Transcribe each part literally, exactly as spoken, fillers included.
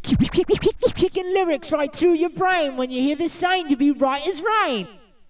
Kicking lyrics right through your brain. When you hear this saying, you be right as rain.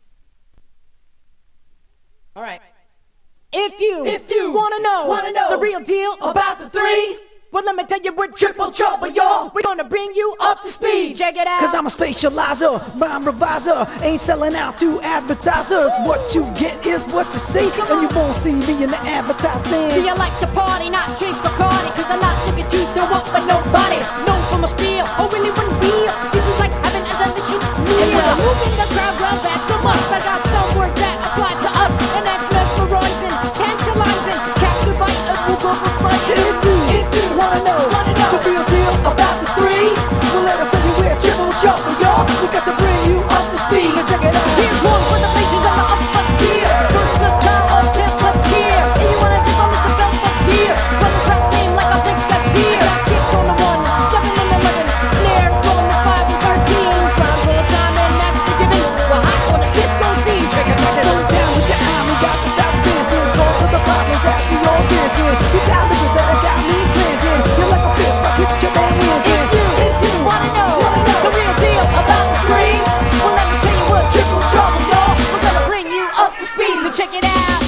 All right. If you, if you wanna know, wanna know the real deal about the three, well, let me tell you, we're triple trouble, y'all. We're gonna bring you up to speed. Check it out. Cause I'm a spatializer, rhyme reviser. Ain't selling out to advertisers. What you get is what you see, and you won't see me in the advertising. See, I like to party, not drink Bacardi, cause I'm not looking to throw up with nobody. Known for my spiel, oh really one real. This is like having a delicious meal. And when I'm moving the crowd, well, that's a must. I got some words that apply to us, and that's mesmerizing, tantalizing, captivate us, we'll go for fun. If you, if you wanna know, wanna know the real deal about the three, well, let us tell you we're triple trouble, y'all. We got to bring you up to speed. Check it out. Here's one for the faces on the upper tier. Versatile or temperature. And you wanna dip on Mister Belvedere. Run this rap game like a big fat deer. I got kicks on the one, seven and eleven, snares on the five and thirteen, rhymes all the time and that's the giving. We're hot on the disco scene. Check it out. Slow it down with your eye, we got to stop spinning. Source of the problems that we all venting. You got lyrics that I got me cringing. You're like a fish, rock hit your damn engine. If you, if you wanna know, wanna know the real deal about the three, well let me tell you what triple trouble, y'all. We're gonna bring you up to speed, so check it out.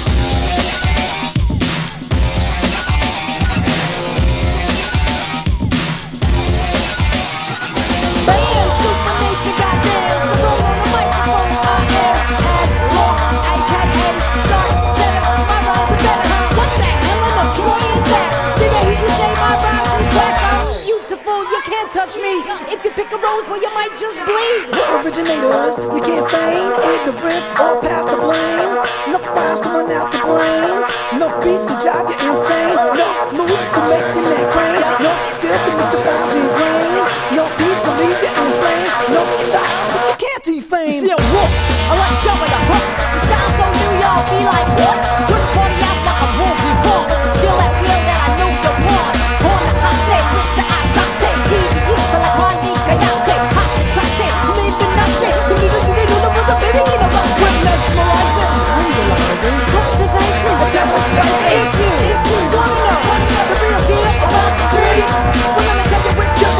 Bam, super nature, goddamn. So go on the microphone. I am at lost, aka sharp cheddar. My rhymes are better. What the hell in the joy is that? Did I hear you say my rhymes is whack? I'm beautiful, you can't touch me. If you pick a rose, well you might just bleed. We're originators, you can't feign ignorance or pass the blame. No fires coming out the brain. No beats to drive you insane. No moves to make your neck crane. No skill to make the body rain. No beats to leave you in flame. No style, but you can't defame. You see a wolf, I like jumping a hook. The style so new, y'all be like, what? Put the party out like a wolf before. With the skill at will that I know you want. On the hot day with the ice latte. T V hits are like Juan D. Cayate. Hot and trate, live the nothing. You need to do the was a baby in a butt. We're mesmerizing, realizing, cultivating, demonstrating. If you, if you wanna know the real deal about the three, well let me tell you we're just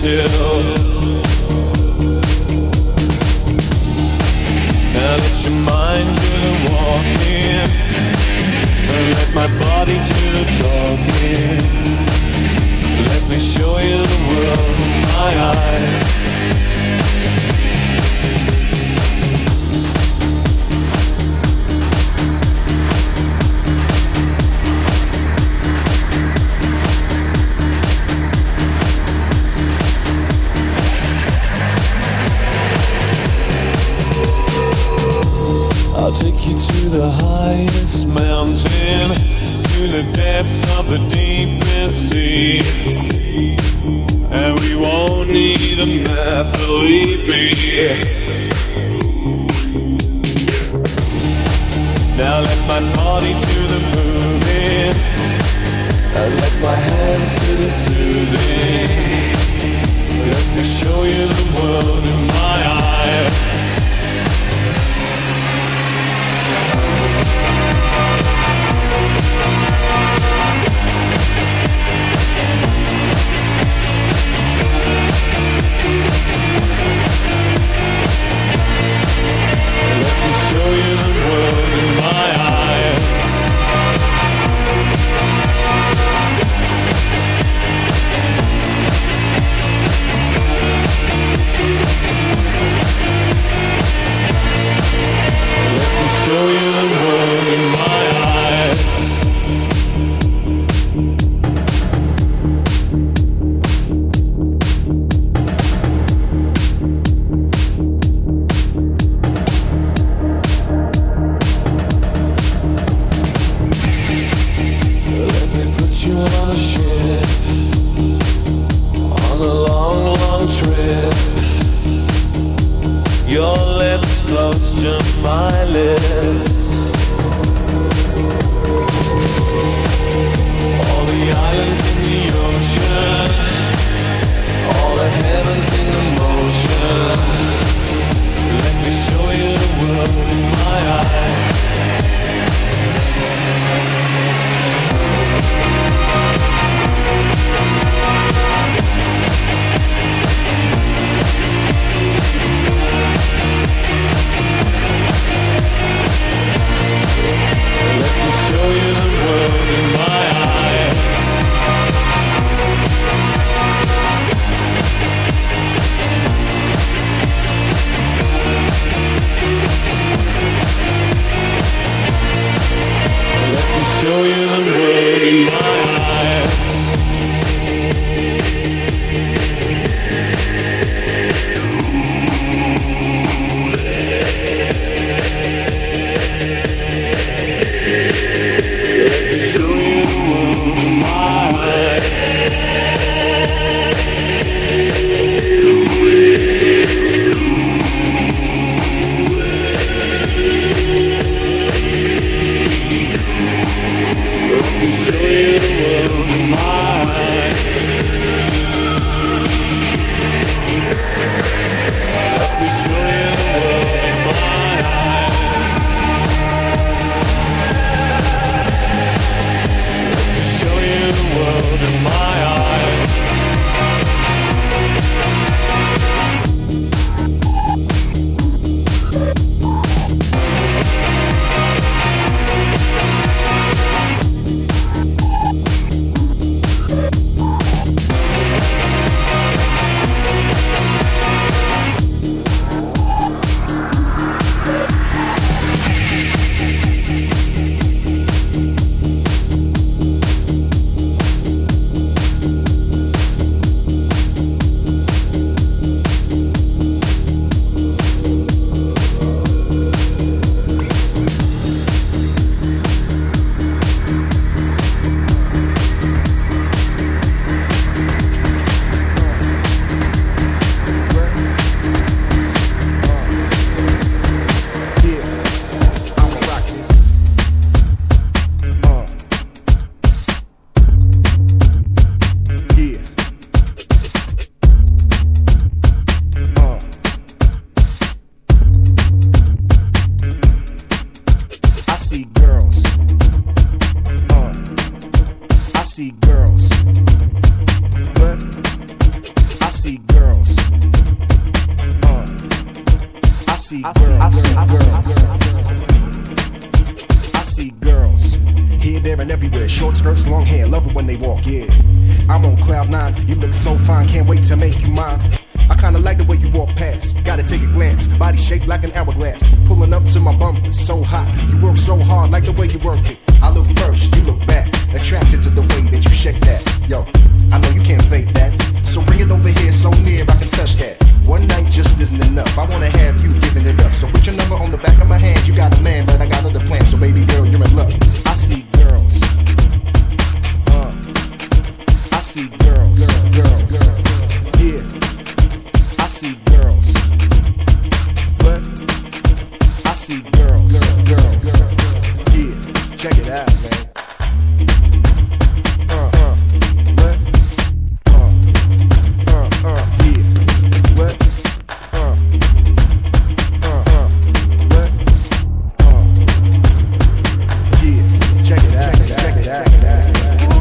still. Now let your mind do the walking, and let my body do the talking. Let me show you the world in my eyes. I'll take you to the highest mountain, to the depths of the deepest sea. And we won't need a map, believe me. Now let my body do the moving, and let my hands do the soothing. Let me show you the world in my eyes. Let me show you the world in my eyes. Let me show you the world in my eyes. On a ship, on a long, long trip. Your lips close to my lips. All the islands in the ocean, all the heavens in the motion. Let me show you the world in my eyes. Let me show you the world in my eyes. Let me show you the world in my eyes. see girls. I see, I see, I see girls here, there, and everywhere. Short skirts, long hair, love it when they walk. Yeah, I'm on cloud nine. You look so fine, can't wait to make you mine. I kinda like the way you walk past. Gotta take a glance. Body shaped like an hourglass. Pulling up to my bumper, so hot. You work so hard, like the way you work it. I look first, you look back. Attracted to the way that you shake that. Yo, I know you can't fake that. So bring it over here so near I can touch that. One night just isn't enough. I wanna have you giving it up. So put your number on the back of my hand. You got a man, but I got other plans. So baby girl, you're in luck. I see girls. Uh, I see girls. Girl, girl, girl. Yeah. I see girls. What? I see girls. Girl, girl, girl. Yeah. Check it out, man. Uh, uh. What? Uh. Uh, uh. Yeah. What? Uh. Uh, uh. What? Uh. Yeah. Check it out. Check it out. Check it out.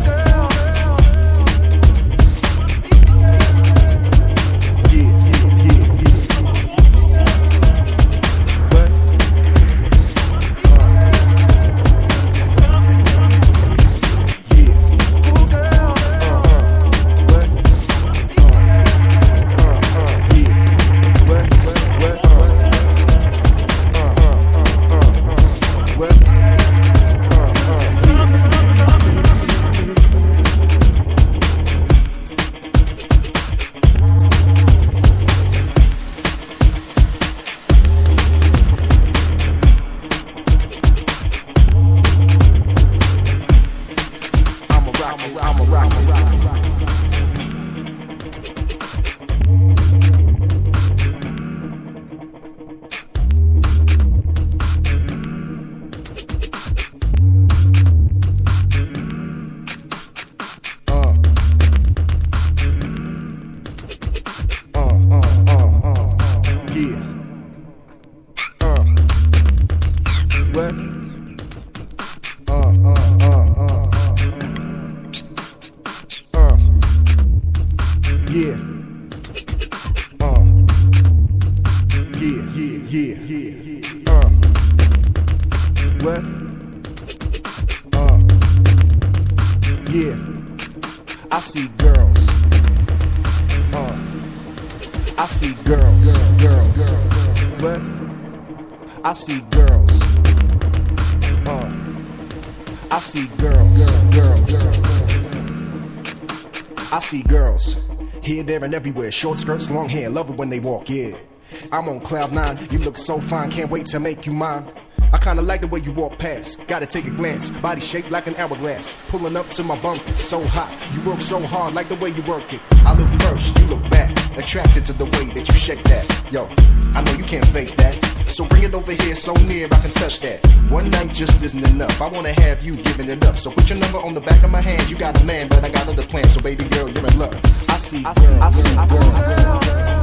There and everywhere, short skirts, long hair, love it when they walk, yeah. I'm on cloud nine, you look so fine, can't wait to make you mine. I kinda like the way you walk past, gotta take a glance. Body shaped like an hourglass, pulling up to my bumper, so hot. You work so hard, like the way you work it. I look first, you look back, attracted to the way that you shake that. Yo, I know you can't fake that. So bring it over here so near I can touch that. One night just isn't enough. I wanna have you giving it up. So put your number on the back of my hand. You got a man, but I got other plans. So baby girl, you're in luck. I see girls. I see, I see, I see, girls.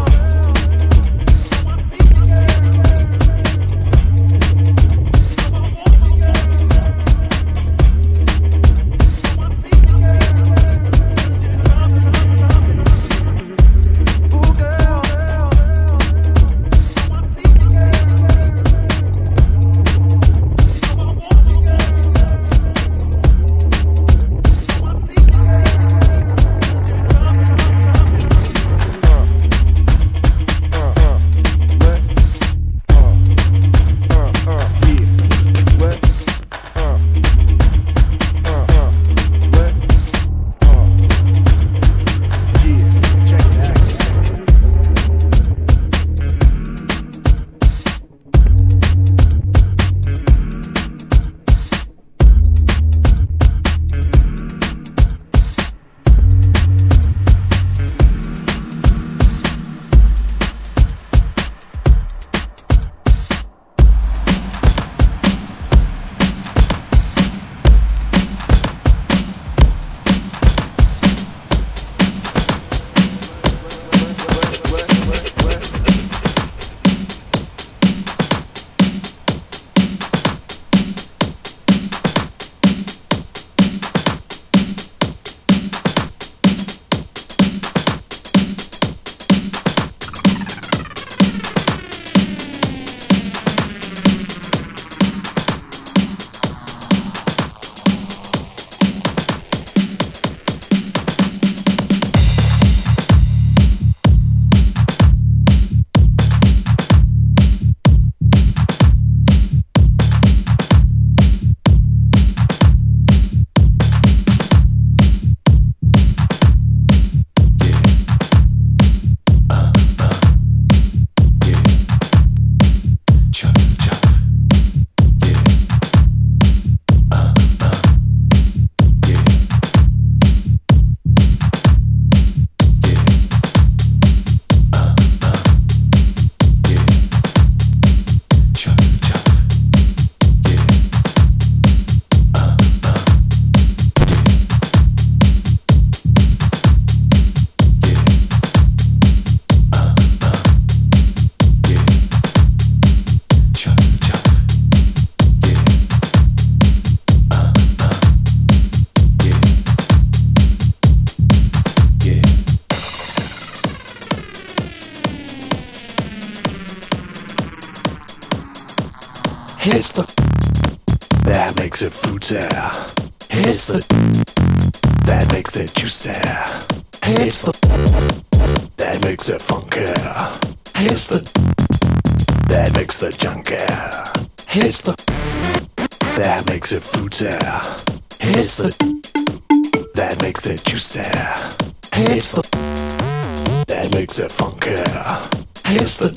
It's the that makes it fruity. It's the that makes it juicy. It's the that makes it funky. It's the that makes the junky. It's the that makes it fruity. It's the that makes it juicy. It's the that makes it funky. It's the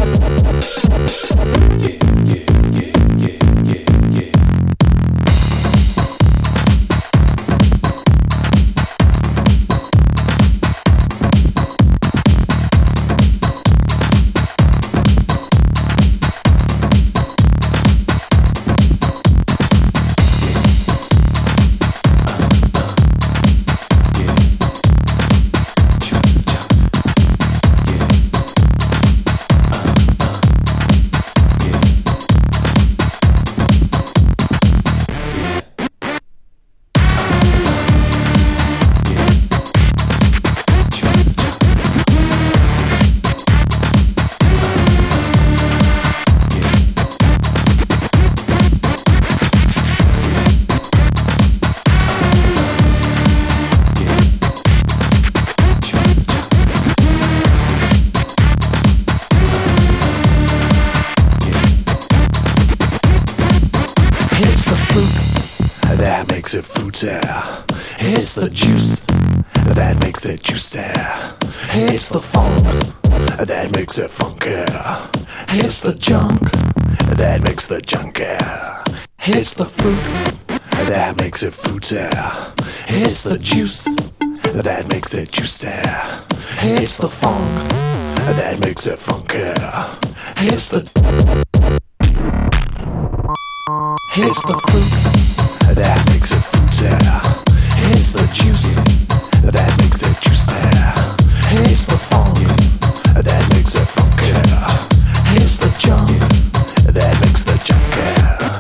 yeah, yeah, yeah, yeah, yeah, yeah. It's the juice that makes it juicy. It's the funk that makes it funky. It's the junk that makes the junky. It's the fruit that makes it fruity. It's the juice that makes it juicy. It's the funk that makes it funky. It's the It's the fruit that makes it fruity. It's the juice that makes it juicy. It's the funk that makes it funky. It's the junk that makes the junky.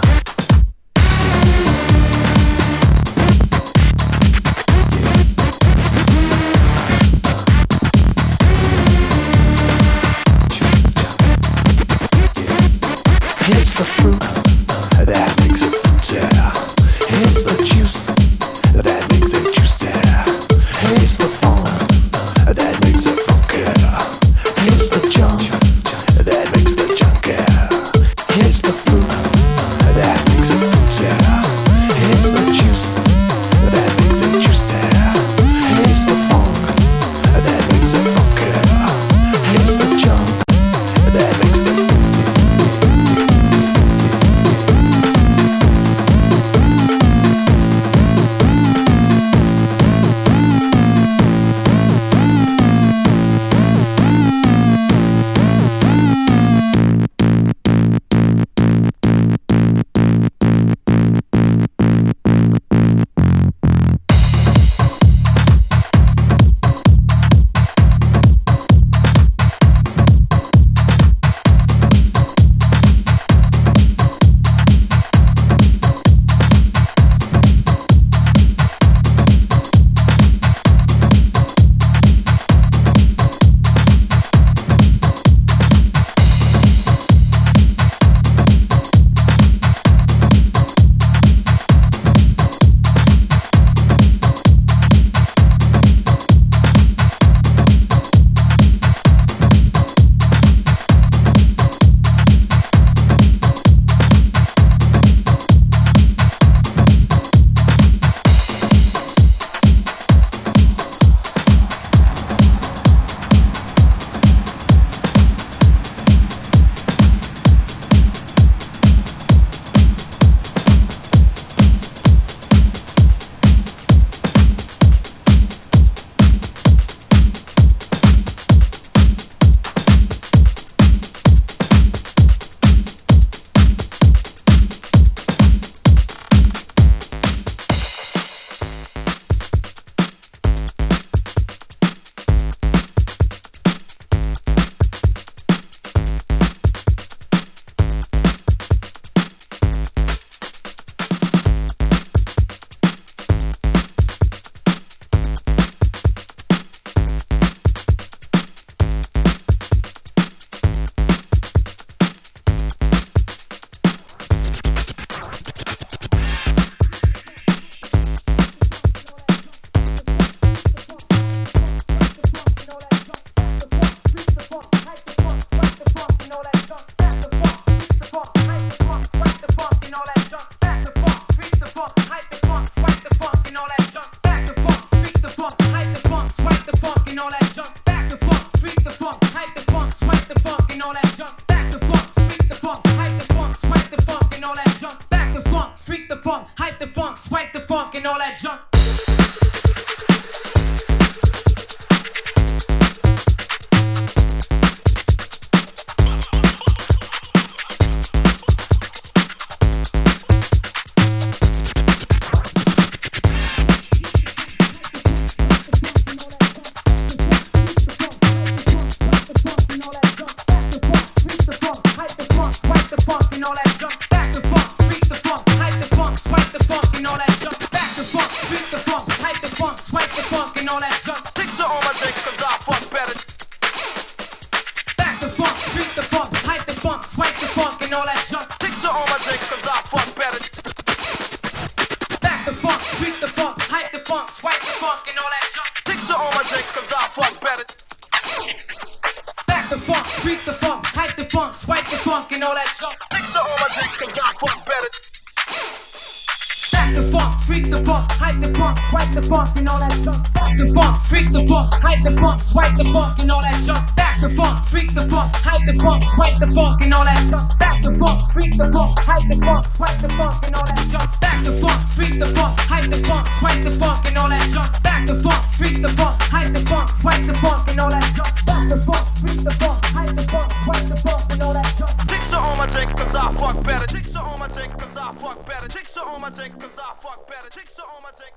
It's the fruit that makes it fruity. It's the juice that makes it juicy. and all that junk. Chicks are on my dick cause I fuck better. Back the funk, freak the funk, hype the funk, swipe the funk and all that junk. Chicks are on my dick cause I fuck better. Back the funk, freak the funk, hype the funk, swipe the funk and all that junk. Chicks are on my dick cause I fuck better. Back the funk, freak the funk, hype the funk, swipe the funk and all that junk. Chicks are on my dick cause I fuck better. Back the funk, freak the funk, hype the funk, swipe the funk and all that junk. Back the funk, freak the funk, hype the funk, swipe the funk and all that junk. Back the funk, freak the funk, hype the funk, swipe the funk and all that junk. Back the funk, freak the funk, hype the funk, swipe the funk and all that junk. Back the funk, freak the funk, hype the funk, swipe the funk and all that junk. Back the funk, freak the funk, hype the funk, swipe the funk and all that junk. Back the funk, freak the funk, hype the funk, swipe the funk and all that junk. Chicks are on my dick cause I fuck better. Chicks are on my dick cause I fuck better. Chicks are on my dick cause I fuck better. Chicks are on my dick.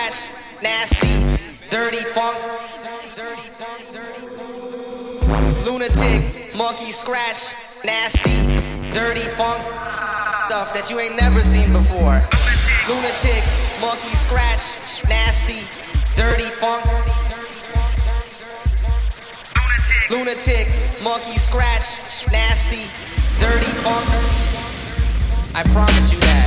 scratch, nasty, dirty funk. Lunatic, monkey scratch, nasty, dirty funk. Stuff that you ain't never seen before. Lunatic, monkey scratch, nasty, dirty funk. Lunatic, monkey scratch, nasty, dirty funk. I promise you that.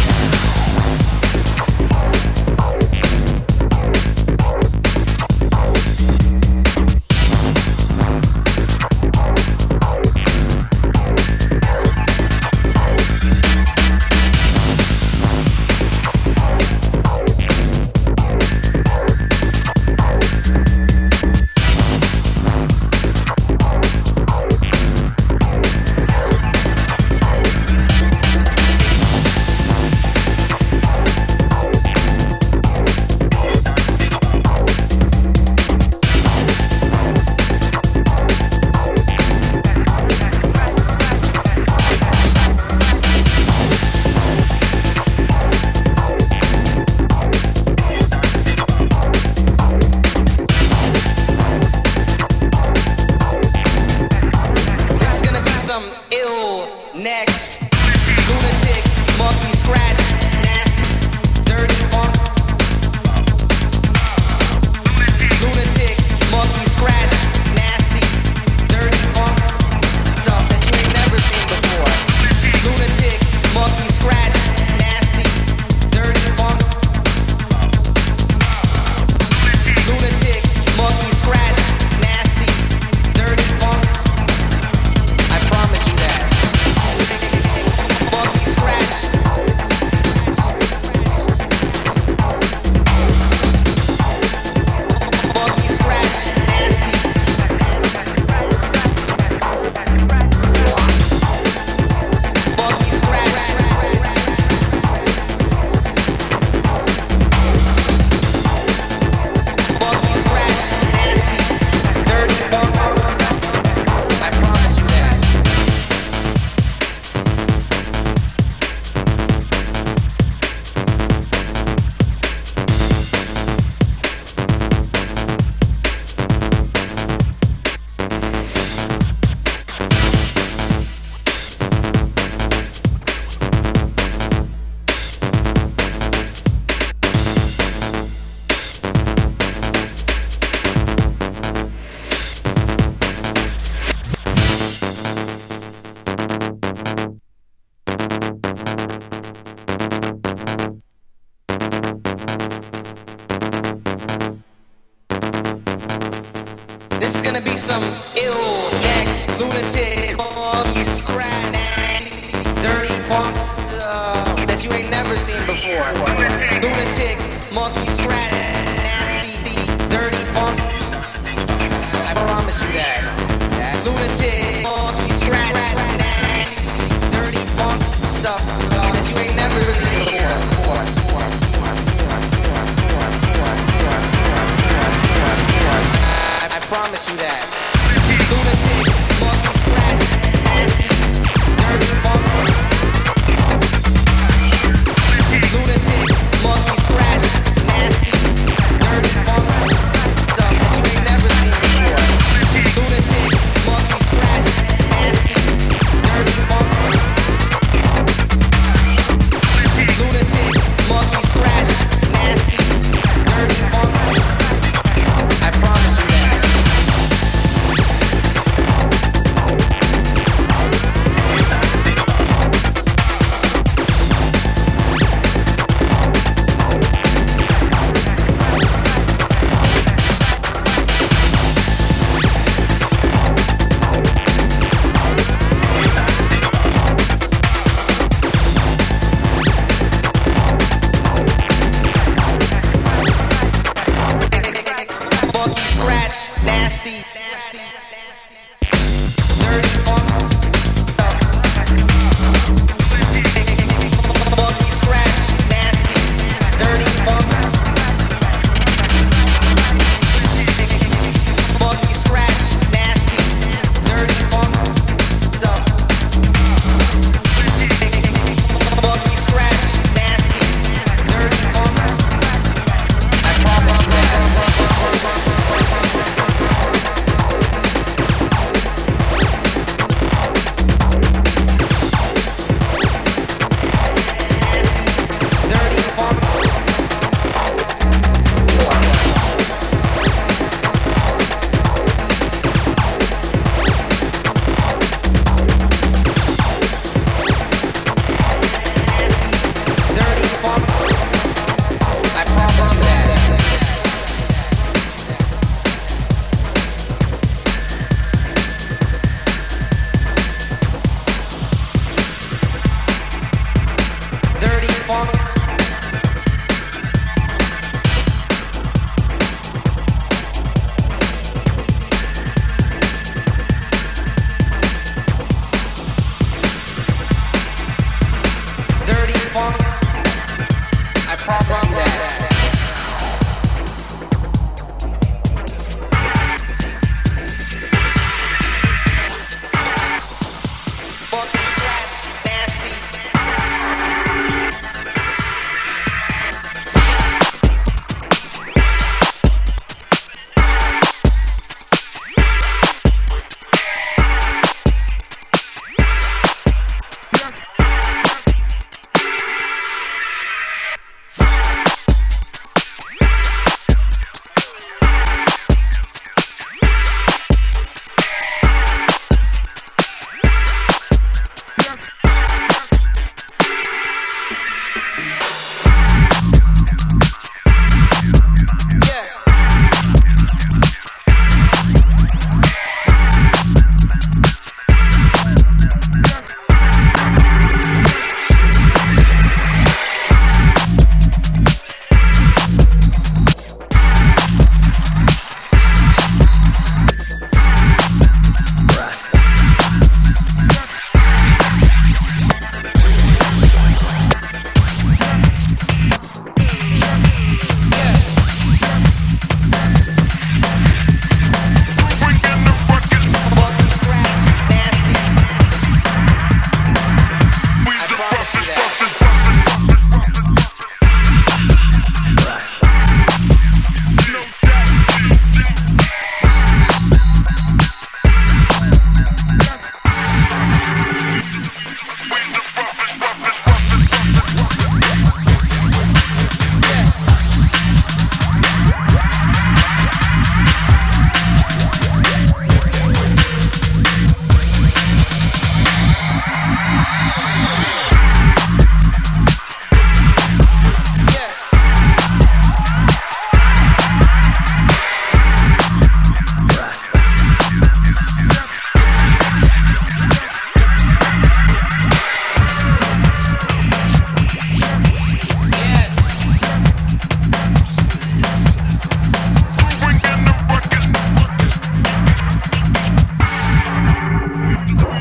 This is gonna be some ill next lunatic funky scratch, dirty funk stuff that you ain't never seen before. Lunatic monkey scratch, nasty, dirty funk. I promise you that. that lunatic monkey scratch, nasty, dirty funk stuff that you ain't never seen before. I promise you that. Lunatic, monkey scratch, nasty, dirty funk. Lunatic.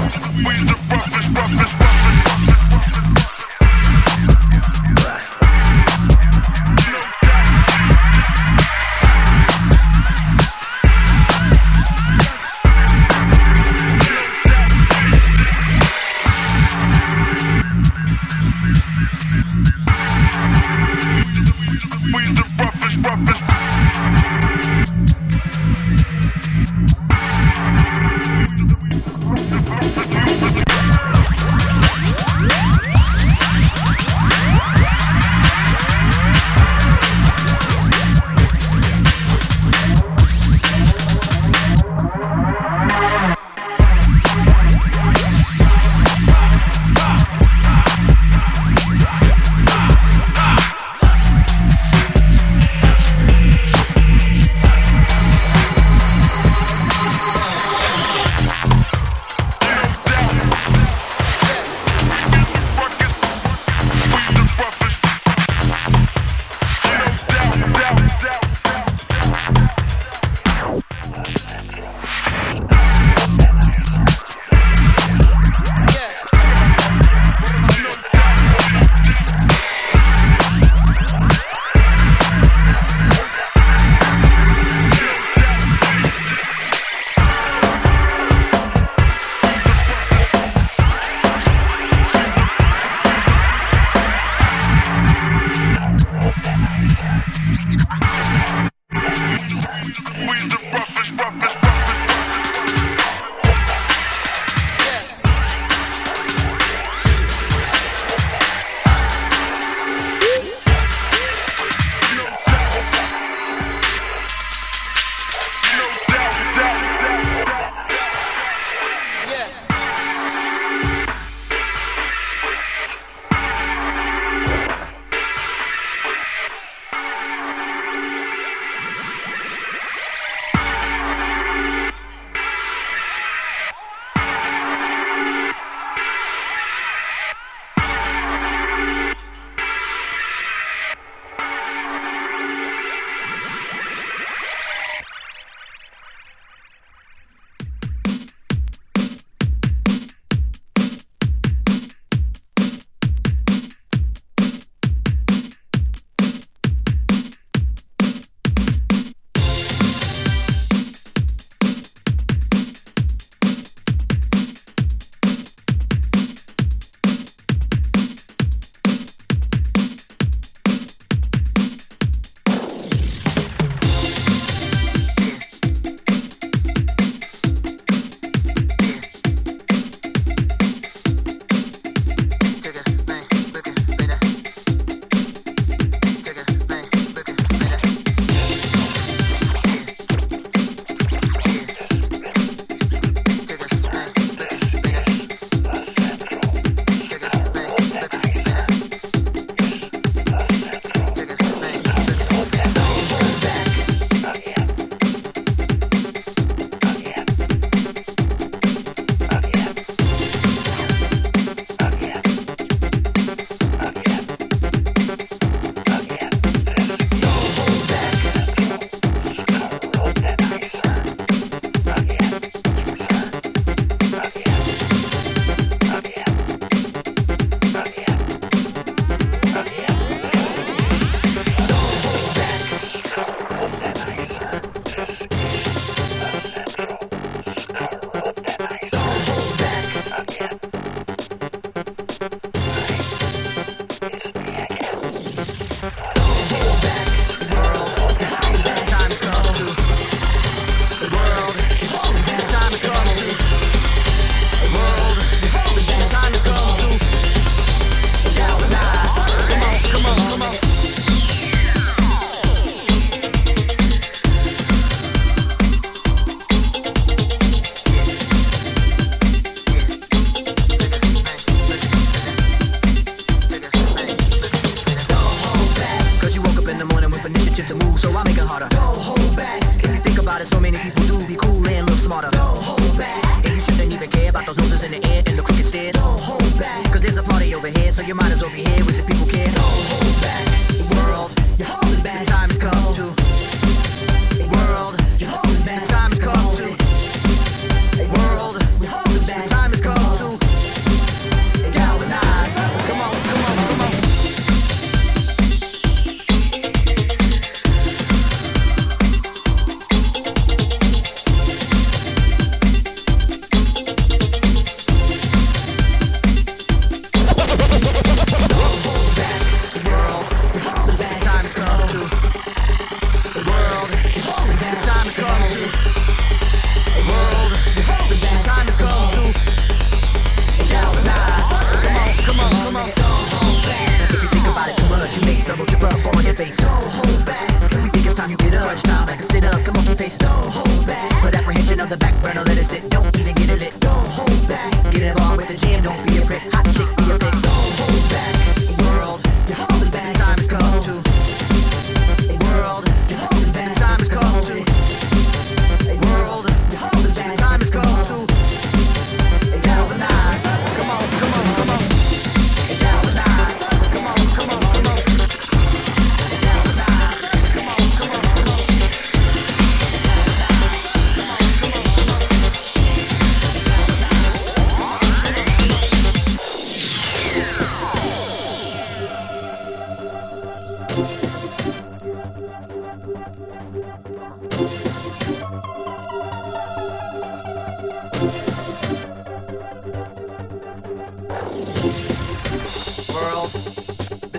Time has come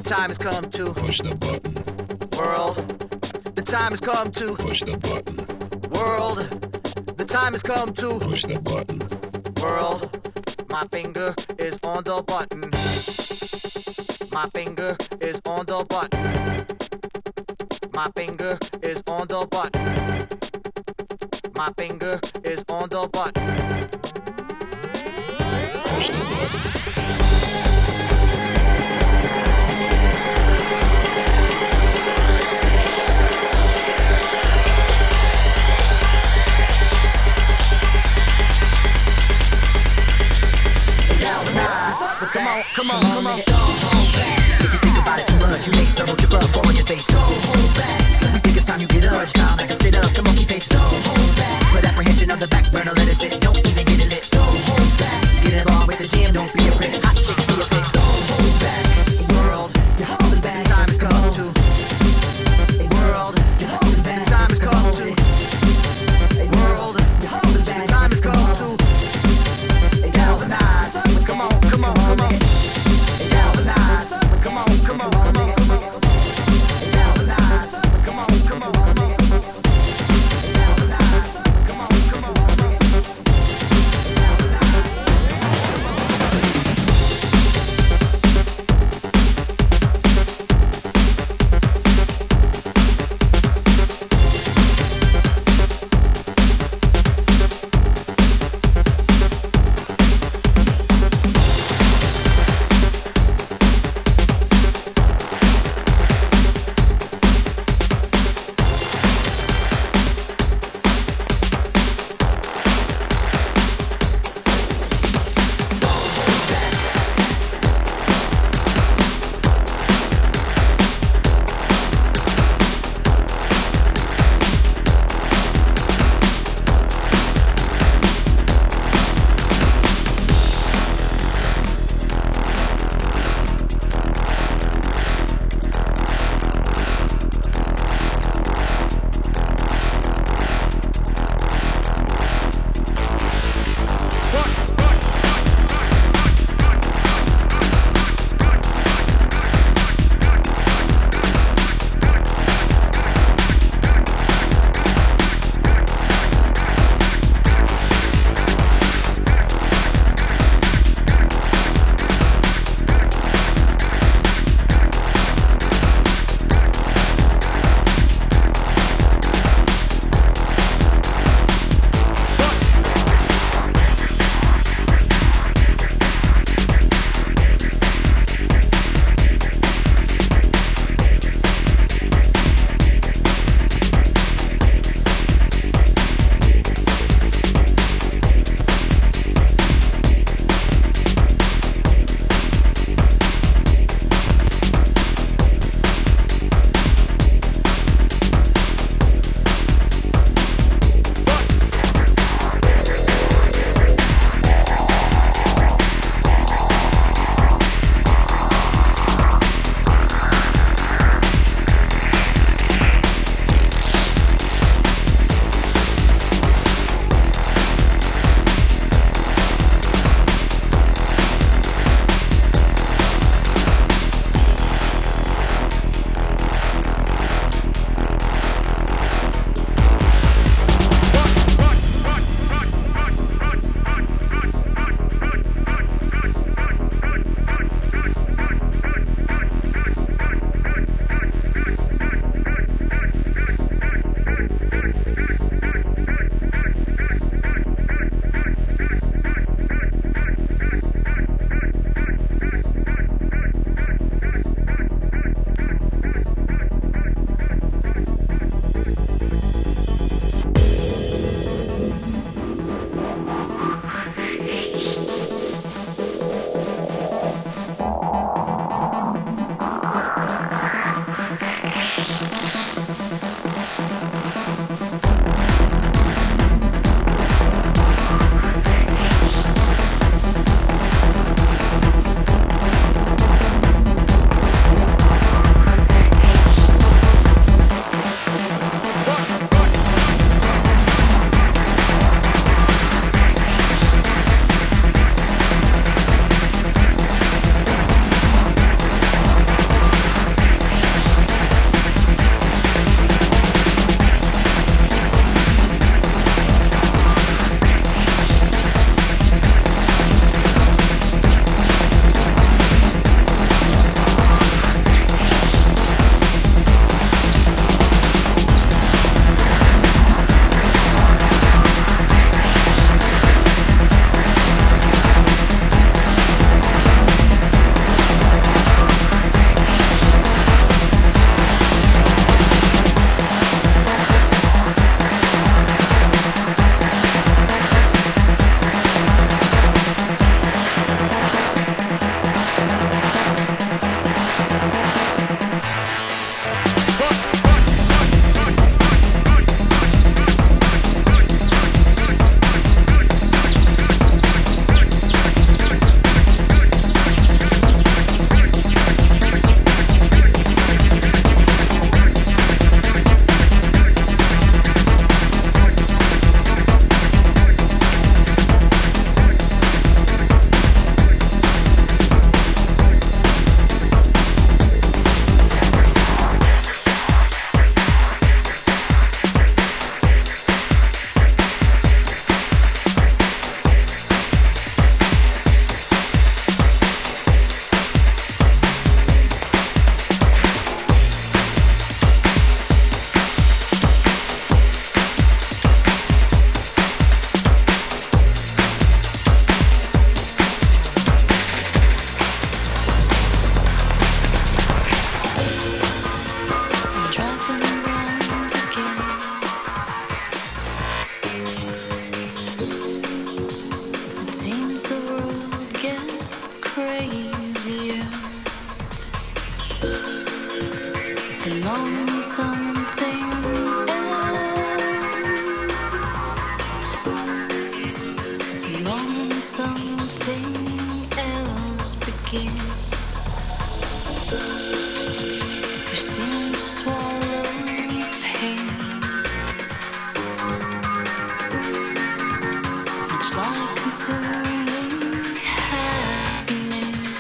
time has come to push the button. World, the time has come to push the button. World, the time has come to push the button. World, my finger is on the button. My finger is on the button. My finger is on the button. My finger is on the button. Push the button. Come on, come on, come on. If you think about it too much, you make stumble, trip up, fall on your face. Don't hold back. We think it's time you get up. Time to sit up, the monkey face. Don't hold back. Put apprehension on the back burner, let it sit. Don't even get it lit. Don't hold back. Get involved with the jam, don't be afraid. Hot chick, be a pig. Don't hold back. World, you're holding back. Time has come to. World, you're holding back. Time has come to. World, you're holding back. Time has come to. Galvanize. Come on, come on, come on. Galvanize. Come on, come on, come on, come on. Galvanize. Come on, come on, come on. Galvanize. Come on, come on, come on. Galvanize. gets crazier the moment something else, the moment something else begins. We seem to swallow pain, much like consuming happiness.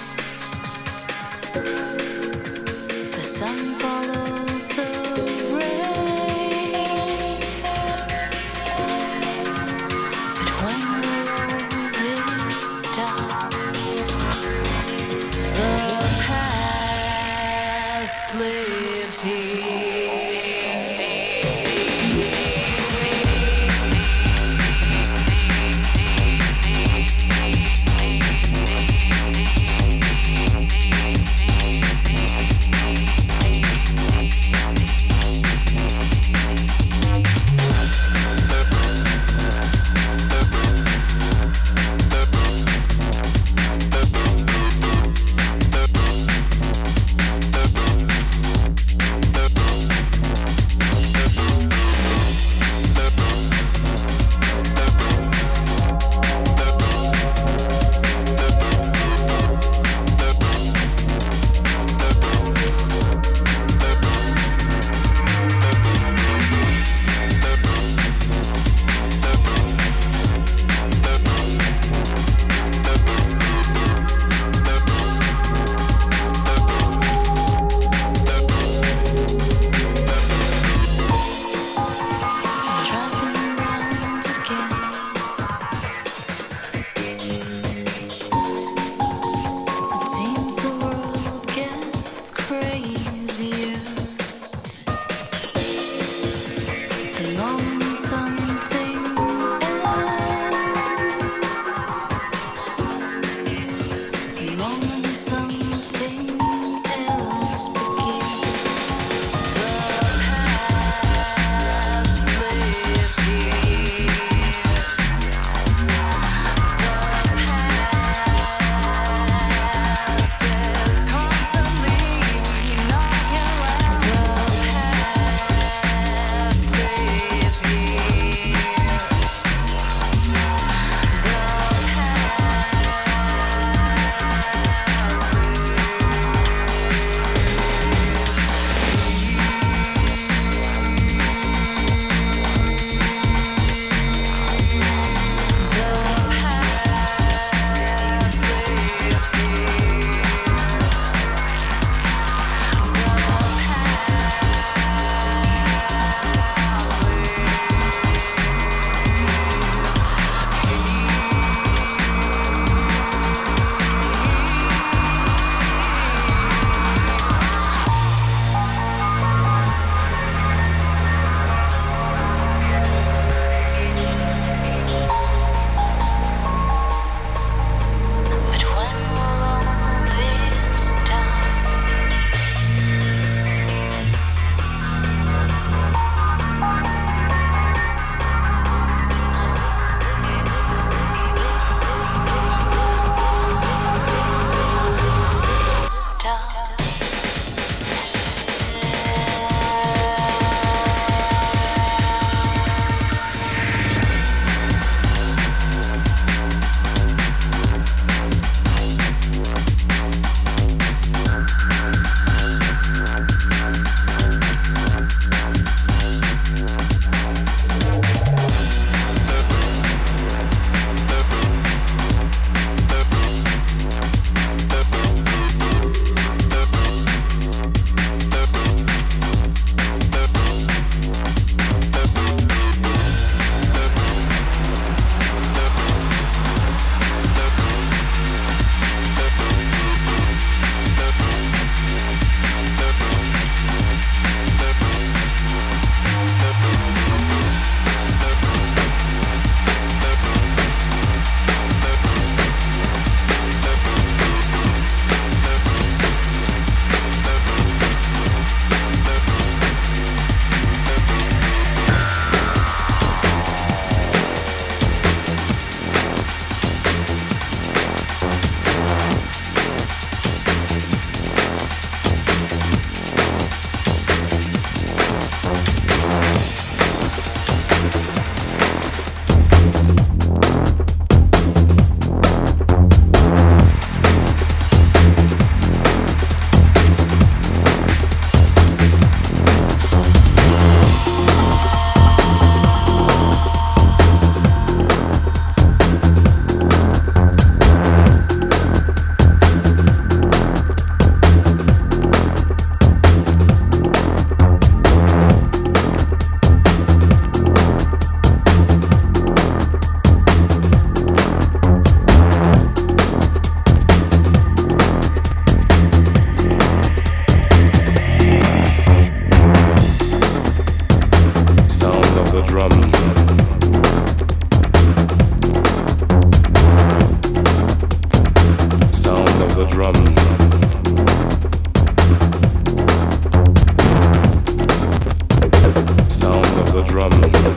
The sun follows the rain, but when will all this stop? The past lives here. the drum. Sound of the drum.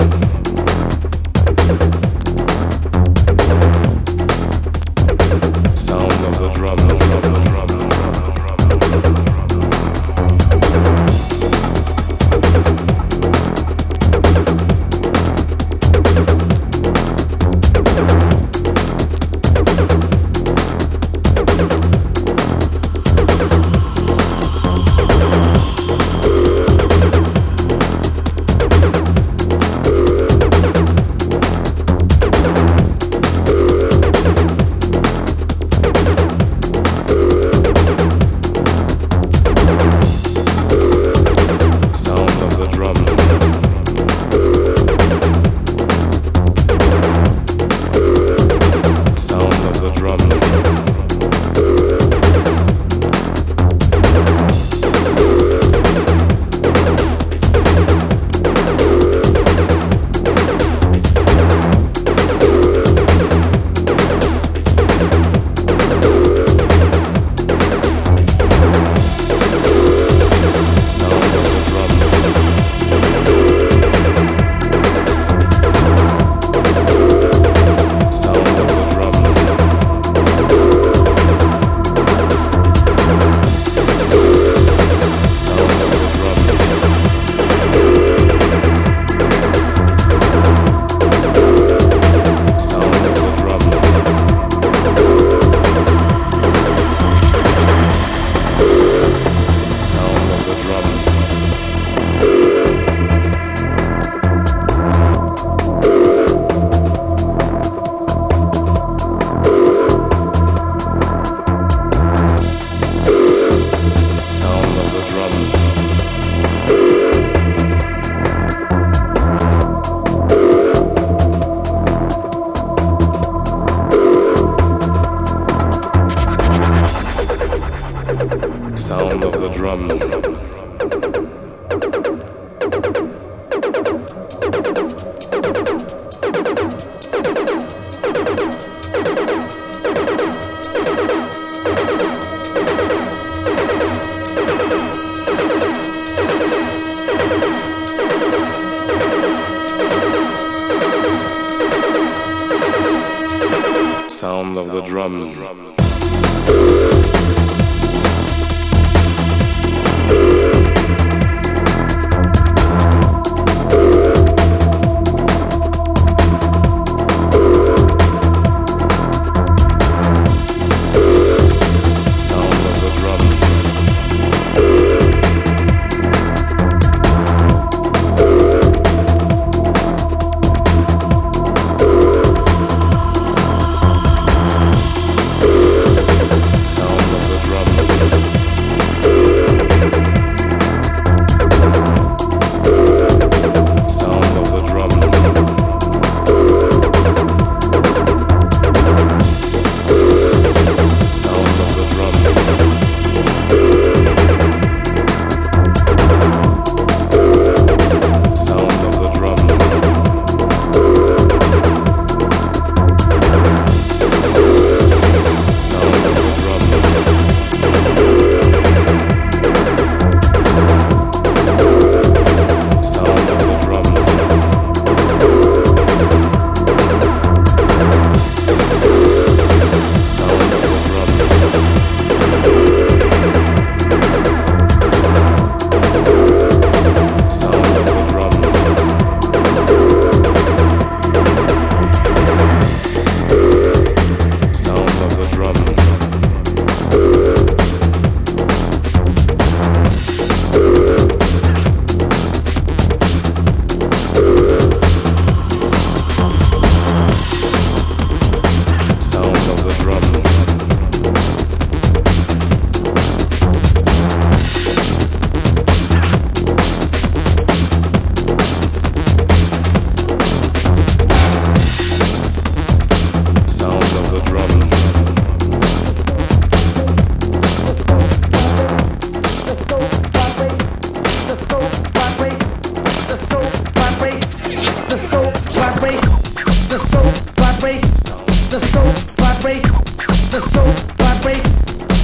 Sound of the drum. Sound of the drum. Sound of the drum.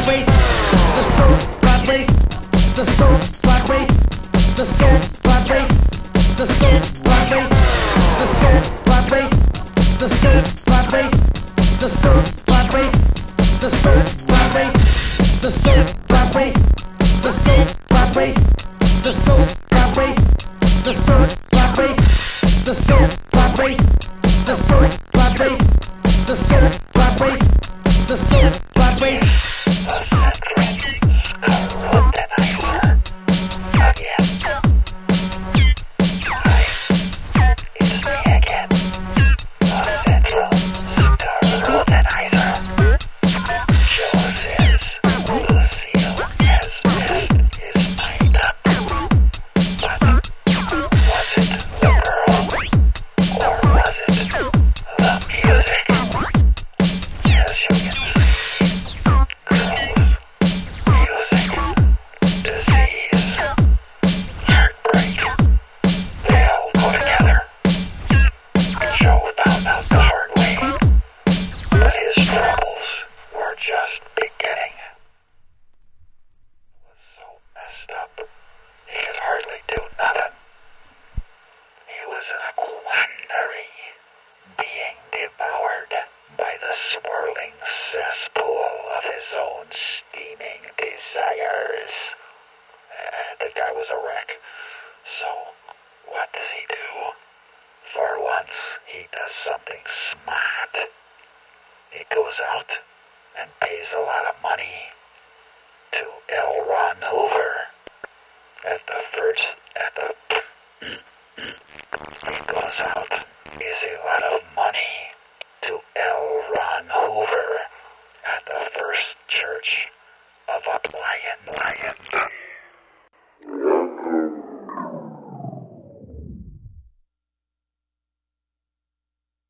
vibrates, the soul vibrates, the soul vibrates, the soul vibrates, the soul vibrates, the soul vibrates, the soul vibrates, the soul vibrates, the soul vibrates, the soul vibrates, the soul vibrates, the soul vibrates, the soul vibrates, the soul vibrates, the soul vibrates, the soul vibrates, the soul vibrates. At the first, at the